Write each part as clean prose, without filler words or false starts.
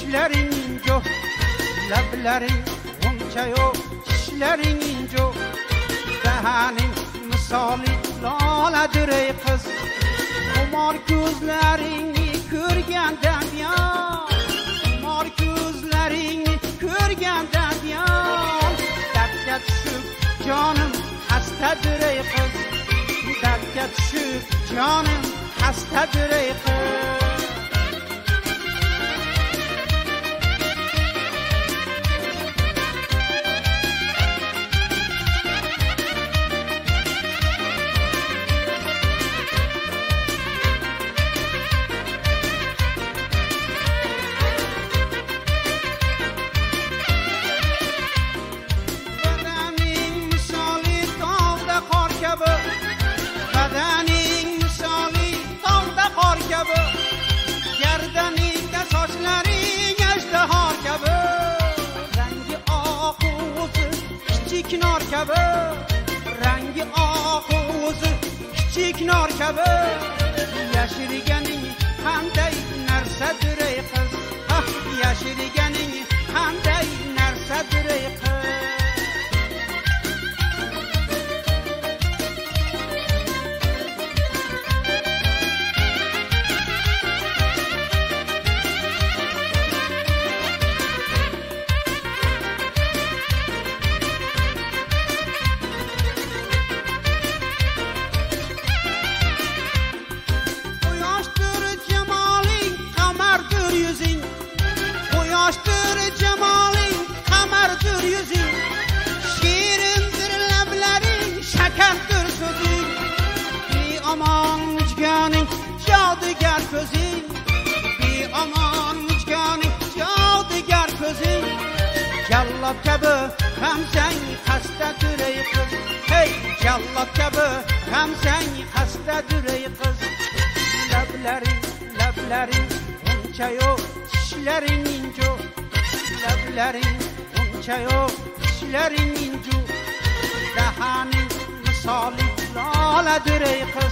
tishlaring injo, lablaring g'uncha yo'q, tishlaring injo, dahaning misoli loladir ey qiz, xumor ko'zlaringni ko'rgandan buyon, xumor ko'zlaringni ko'rgandan buyon, dardga tushib jonim xastadir ey qiz, dardga tushib jonim xastadir ey qiz. Gardaningda sochlaring ajdahor kabi, rangi oq o'zi kichik nor kabi, rangi oq o'zi kichik nor kabi, yashirganing qanday narsadir ey qiz, yashirganing qanday narsadir ey qiz. Yoshdir jamoling, qamardir yuzing, shirindir lablaring, shakardir so'zing, beomon mujganing, jodigar ko'zing, beomon mujganing, jodigar ko'zing, jallod kabi g'amsang xastadir ey qiz, hey jallod kabi g'amsang xastadir ey qiz, lablaring uncha yo'q, tishlaring injo, lablaring uncha yo'q, tishlaring injo, dahaning misoli loladir ey qiz,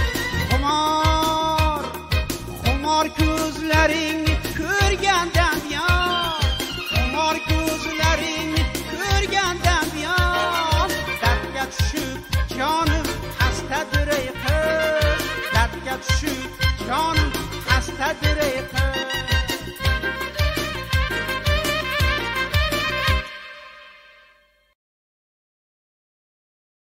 xumor ko'zlaringni ko'rgandan buyon, xumor ko'zlaringni ko'rgandan buyon, dardga tushib jonim xastadir ey qiz, dardga tushib jonim